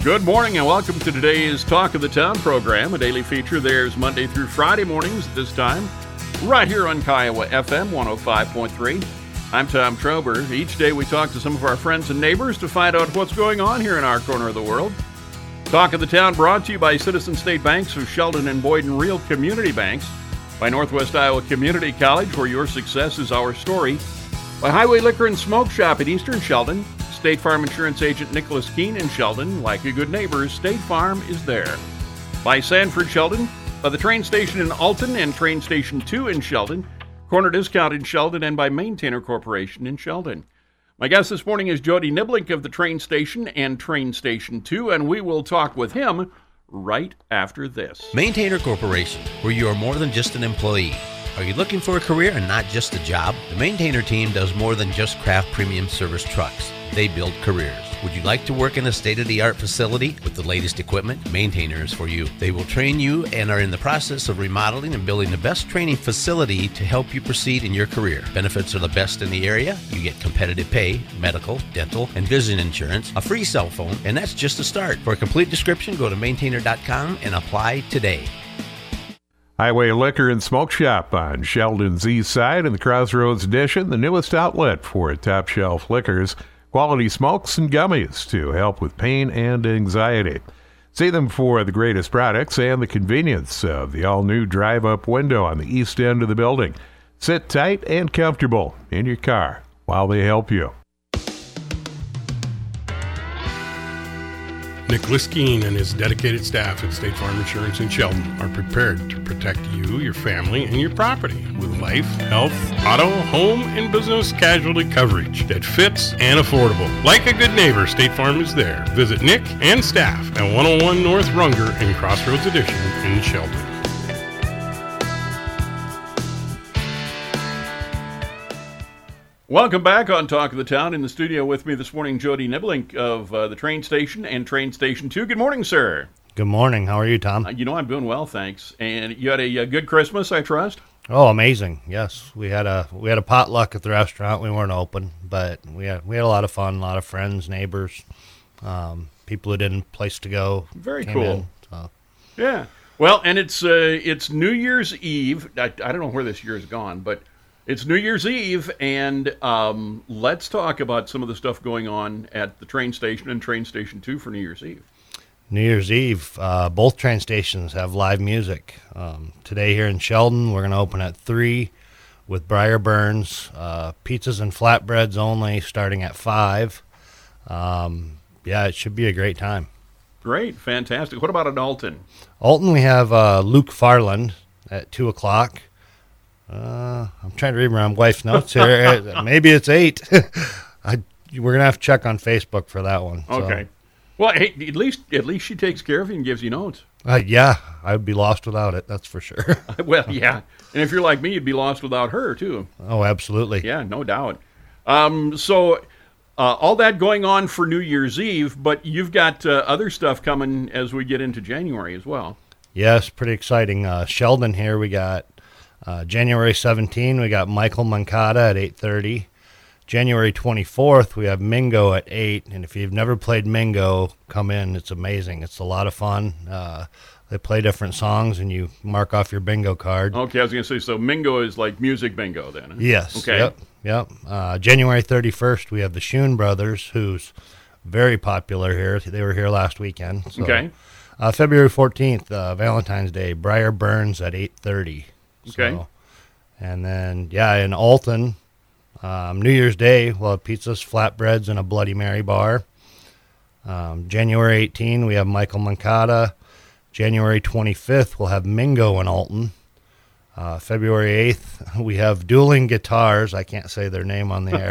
Good morning and welcome to today's Talk of the Town program, a daily feature. There's Monday through Friday mornings at this time, right here on Kiowa FM 105.3. I'm Tom Trober. Each day we talk to some of our friends and neighbors to find out what's going on here in our corner of the world. Talk of the Town brought to you by Citizen State Banks of Sheldon and Boyden Real Community Banks, by Northwest Iowa Community College, where your success is our story, by Highway Liquor and Smoke Shop at Eastern Sheldon, State Farm Insurance Agent Nicholas Keene in Sheldon. Like a good neighbor, State Farm is there. By Sanford Sheldon, by the train station in Alton and Train Station 2 in Sheldon, Corner Discount in Sheldon, and by Maintainer Corporation in Sheldon. My guest this morning is Jody Niblink of the train station and Train Station 2, and we will talk with him right after this. Maintainer Corporation, where you are more than just an employee. Are you looking for a career and not just a job? The Maintainer team does more than just craft premium service trucks. They build careers. Would you like to work in a state-of-the-art facility with the latest equipment? Maintainer is for you. They will train you and are in the process of remodeling and building the best training facility to help you proceed in your career. Benefits are the best in the area. You get competitive pay, medical, dental, and vision insurance, a free cell phone, and that's just a start. For a complete description, go to maintainer.com and apply today. Highway Liquor and Smoke Shop on Sheldon's East Side in the Crossroads Edition, the newest outlet for top shelf liquors, quality smokes and gummies to help with pain and anxiety. See them for the greatest products and the convenience of the all-new drive-up window on the east end of the building. Sit tight and comfortable in your car while they help you. Nicholas Keene and his dedicated staff at State Farm Insurance in Sheldon are prepared to protect you, your family, and your property with life, health, auto, home, and business casualty coverage that fits and affordable. Like a good neighbor, State Farm is there. Visit Nick and staff at 101 North Runger in Crossroads Edition in Sheldon. Welcome back on Talk of the Town. In the studio with me this morning, Jody Niblink of the train station and Train Station 2. Good morning, sir. Good morning. How are you, Tom? I'm doing well, thanks. And you had a good Christmas, I trust? Oh, amazing. Yes. We had a potluck at the restaurant. We weren't open, but we had a lot of fun, a lot of friends, neighbors, people who didn't place to go. Very cool. Yeah. Well, and it's New Year's Eve. I don't know where this year has gone, but it's New Year's Eve, and let's talk about some of the stuff going on at the train station and Train Station 2 for New Year's Eve. New Year's Eve, both train stations have live music. Today here in Sheldon, we're going to open at 3 with Briar Burns, pizzas and flatbreads only, starting at 5. It should be a great time. Great, fantastic. What about at Alton? Alton, we have Luke Farland at 2 o'clock. I'm trying to read my wife's notes here. Maybe it's 8. We're gonna have to check on Facebook for that one. Okay. So. Well, hey, at least she takes care of you and gives you notes. Yeah, I'd be lost without it. That's for sure. Well, yeah, and if you're like me, you'd be lost without her too. Oh, absolutely. Yeah, no doubt. So all that going on for New Year's Eve, but you've got other stuff coming as we get into January as well. Yes, pretty exciting. Sheldon here, we got. January 17, we got Michael Mancata at 8:30. January 24th, we have Mingo at 8. And if you've never played Mingo, come in. It's amazing. It's a lot of fun. They play different songs, and you mark off your bingo card. Okay, I was going to say, so Mingo is like music bingo then? Huh? Yes. Okay. Yep. January 31st, we have the Schoen Brothers, who's very popular here. They were here last weekend. So. Okay. February 14th, Valentine's Day, Briar Burns at 8:30. Okay. So, and then, in Alton, New Year's Day, we'll have pizzas, flatbreads, and a Bloody Mary bar. January 18, we have Michael Mancata. January 25th, we'll have Mingo in Alton. February 8th, we have Dueling Guitars. I can't say their name on the air.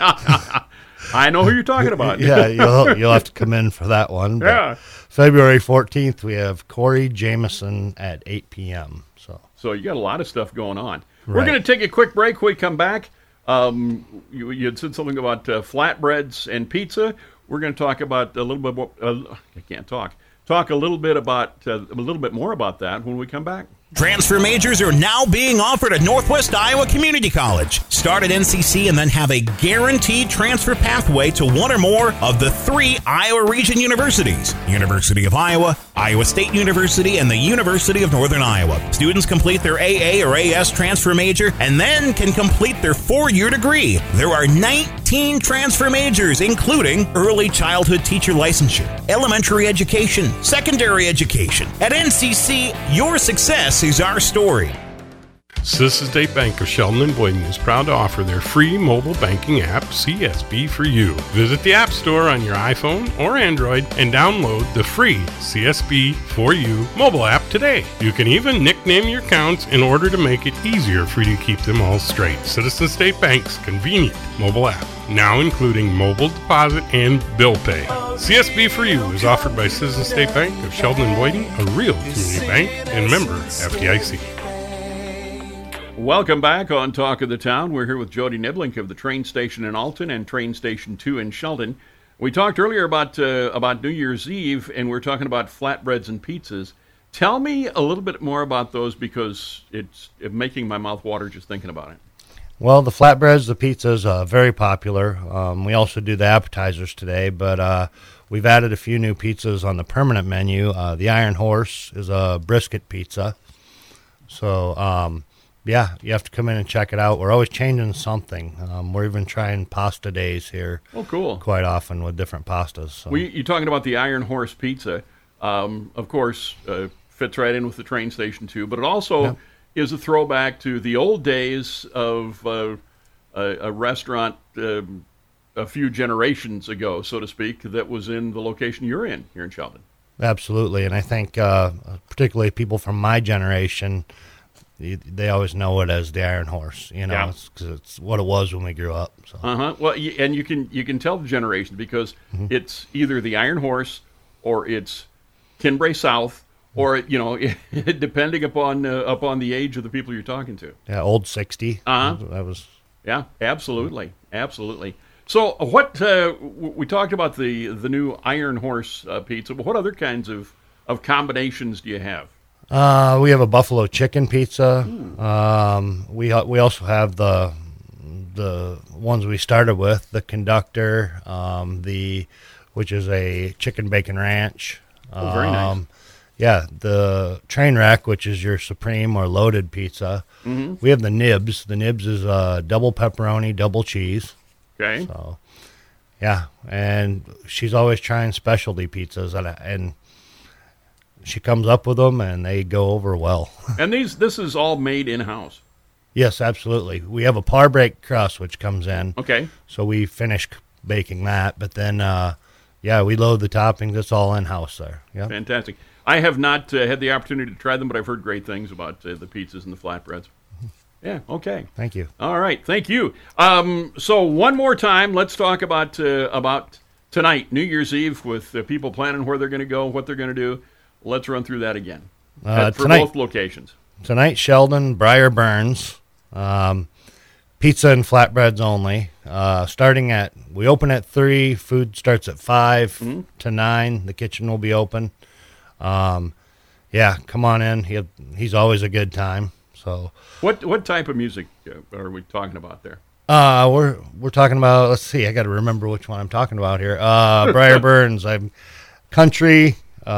I know who you're talking about. Yeah, you'll have to come in for that one. Yeah. February 14th, we have Corey Jameson at 8 p.m., So you got a lot of stuff going on. Right. We're going to take a quick break. When we come back, you had said something about flatbreads and pizza. We're going to talk about a little bit more, I can't talk. talk a little bit more about that when we come back. Transfer majors are now being offered at Northwest Iowa Community College. Start at NCC and then have a guaranteed transfer pathway to one or more of the 3 Iowa region universities: University of Iowa, Iowa State University, and the University of Northern Iowa. Students complete their AA or AS transfer major and then can complete their 4-year degree. There are 19 transfer majors, including early childhood teacher licensure, elementary education, secondary education. At NCC, your success is our story. Citizens State Bank of Sheldon and Boyden is proud to offer their free mobile banking app, CSB for You. Visit the App Store on your iPhone or Android and download the free CSB for You mobile app today. You can even nickname your accounts in order to make it easier for you to keep them all straight. Citizens State Bank's convenient mobile app, now including mobile deposit and bill pay. CSB for You is offered by Citizens State Bank of Sheldon and Boyden, a real community bank and member FDIC. Welcome back on Talk of the Town. We're here with Jody Niblink of the train station in Alton and train station 2 in Sheldon. We talked earlier about New Year's Eve, and we're talking about flatbreads and pizzas. Tell me a little bit more about those, because it's making my mouth water just thinking about it. Well, the flatbreads, the pizzas, very popular. We also do the appetizers today, but we've added a few new pizzas on the permanent menu. The Iron Horse is a brisket pizza. So, yeah, you have to come in and check it out. We're always changing something. We're even trying pasta days here. Oh, cool. Quite often with different pastas. So. You're talking about the Iron Horse pizza. Of course, fits right in with the train station, too. But it also is a throwback to the old days of a restaurant a few generations ago, so to speak, that was in the location you're in here in Sheldon. Absolutely. And I think particularly people from my generation, they always know it as the Iron Horse, because it's what it was when we grew up. So. Well, and you can tell the generation, because it's either the Iron Horse or it's Kinbray South, or depending upon the age of the people you're talking to. Yeah, Old 60. That was. Yeah, absolutely. So what we talked about the new Iron Horse pizza, but what other kinds of combinations do you have? We have a buffalo chicken pizza. We also have the ones we started with, the Conductor, which is a chicken bacon ranch. Oh, very nice. Yeah, the Trainwreck, which is your supreme or loaded pizza. Mm-hmm. We have the Nibs. The Nibs is double pepperoni, double cheese. Okay. So, yeah, and she's always trying specialty pizzas, and she comes up with them, and they go over well. And this is all made in-house? Yes, absolutely. We have a par break crust, which comes in. Okay. So we finish baking that, but then, we load the toppings. It's all in-house there. Yeah. Fantastic. I have not had the opportunity to try them, but I've heard great things about the pizzas and the flatbreads. Yeah, okay. Thank you. All right, thank you. So one more time, let's talk about tonight, New Year's Eve, with people planning where they're going to go, what they're going to do. Let's run through that again for tonight, both locations. Tonight, Sheldon, Briar Burns, pizza and flatbreads only. We open at 3, food starts at 5 to 9. The kitchen will be open. Come on in. He's always a good time. So, what type of music are we talking about there? We're talking about. Let's see. I got to remember which one I'm talking about here. Briar Burns. I'm country.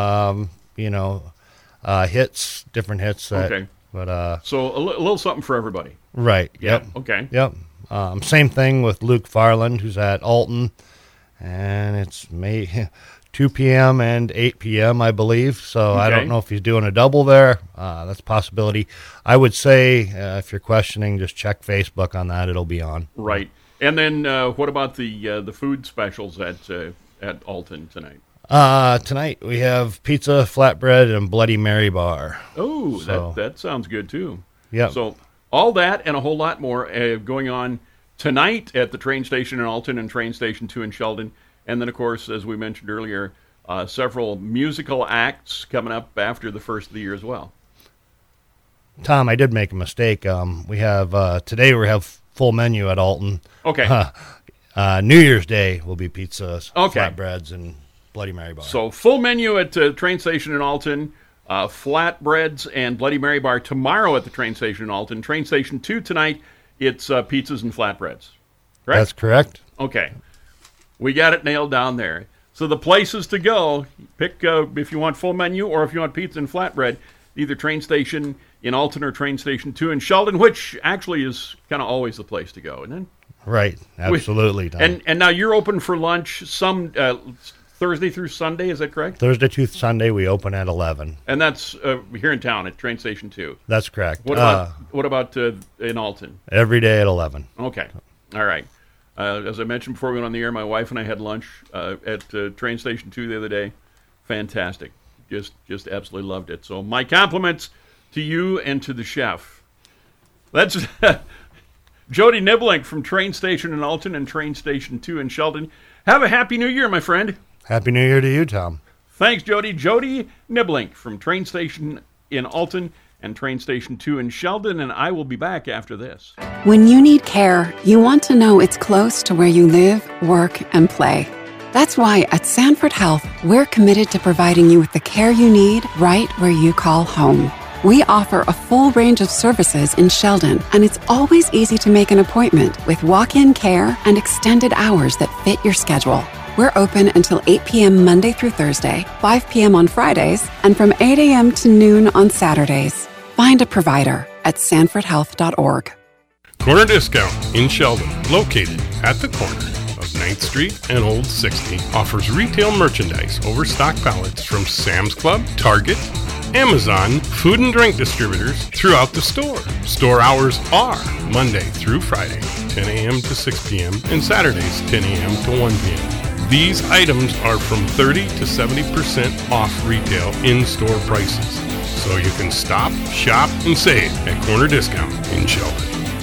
Hits, different hits. Okay. But so a little something for everybody. Right. Yep. Yeah, okay. Yep. Same thing with Luke Farland, who's at Alton, and it's May 2 p.m. and 8 p.m., I believe. So okay. I don't know if he's doing a double there. That's a possibility. I would say, if you're questioning, just check Facebook on that. It'll be on. Right. And then what about the food specials at Alton tonight? Tonight we have pizza, flatbread, and Bloody Mary bar. Oh, so, that sounds good too. Yeah. So all that and a whole lot more going on tonight at the train station in Alton and train station 2 in Sheldon. And then, of course, as we mentioned earlier, several musical acts coming up after the first of the year as well. Tom, I did make a mistake. We have today we have full menu at Alton. Okay. New Year's Day will be pizzas, okay. flatbreads, and Bloody Mary bar. So full menu at the train station in Alton, flatbreads and Bloody Mary bar tomorrow at the train station in Alton. Train station 2 tonight, it's pizzas and flatbreads. Right? That's correct. Okay. We got it nailed down there. So the places to go, pick if you want full menu or if you want pizza and flatbread, either train station in Alton or train station 2 in Sheldon, which actually is kind of always the place to go, isn't it? Right. Absolutely. Tom. And now you're open for lunch some Thursday through Sunday, is that correct? Thursday to Sunday, we open at 11. And that's here in town at train station 2. That's correct. What about in Alton? Every day at 11. Okay. All right. As I mentioned before we went on the air, my wife and I had lunch at train station 2 the other day. Fantastic. Just absolutely loved it. So my compliments to you and to the chef. That's Jody Niblink from train station in Alton and train station 2 in Sheldon. Have a happy new year, my friend. Happy New Year to you, Tom. Thanks, Jody. Jody Niblink from train station in Alton and train station 2 in Sheldon, and I will be back after this. When you need care, you want to know it's close to where you live, work, and play. That's why at Sanford Health, we're committed to providing you with the care you need right where you call home. We offer a full range of services in Sheldon, and it's always easy to make an appointment with walk-in care and extended hours that fit your schedule. We're open until 8 p.m. Monday through Thursday, 5 p.m. on Fridays, and from 8 a.m. to noon on Saturdays. Find a provider at sanfordhealth.org. Corner Discount in Sheldon, located at the corner of 9th Street and Old 60, offers retail merchandise, overstock pallets from Sam's Club, Target, Amazon, food and drink distributors throughout the store. Store hours are Monday through Friday, 10 a.m. to 6 p.m., and Saturdays, 10 a.m. to 1 p.m. These items are from 30 to 70% off retail in-store prices. So you can stop, shop, and save at Corner Discount in Sheldon.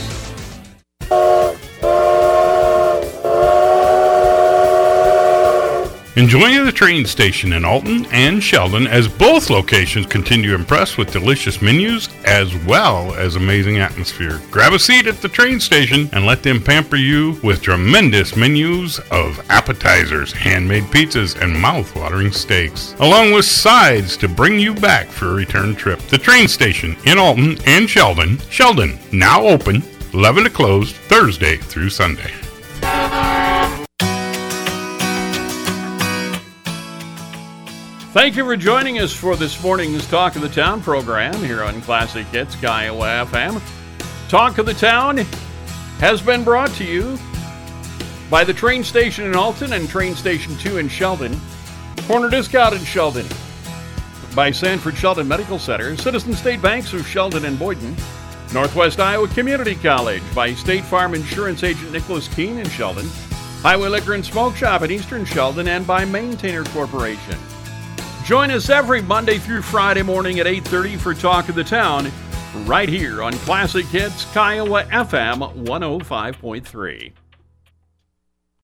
Enjoying the train station in Alton and Sheldon as both locations continue to impress with delicious menus as well as amazing atmosphere. Grab a seat at the train station and let them pamper you with tremendous menus of appetizers, handmade pizzas, and mouth-watering steaks, along with sides to bring you back for a return trip. The train station in Alton and Sheldon. Sheldon, now open, 11 to close, Thursday through Sunday. Thank you for joining us for this morning's Talk of the Town program here on Classic Hits Kiowa FM. Talk of the Town has been brought to you by the train station in Alton and train station 2 in Sheldon, Corner Discount in Sheldon, by Sanford Sheldon Medical Center, Citizen State Banks of Sheldon and Boynton, Northwest Iowa Community College, by State Farm Insurance Agent Nicholas Keene in Sheldon, Highway Liquor and Smoke Shop in Eastern Sheldon, and by Maintainer Corporation. Join us every Monday through Friday morning at 8:30 for Talk of the Town, right here on Classic Hits Kiowa FM 105.3.